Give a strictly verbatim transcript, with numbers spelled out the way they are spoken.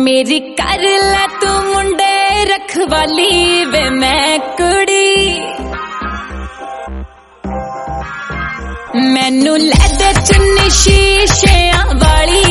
मेरी कर ले तू मुंडे रखवाली वे मैं कुड़ी, मैनू ले दे चुन्नी शीशियां वाली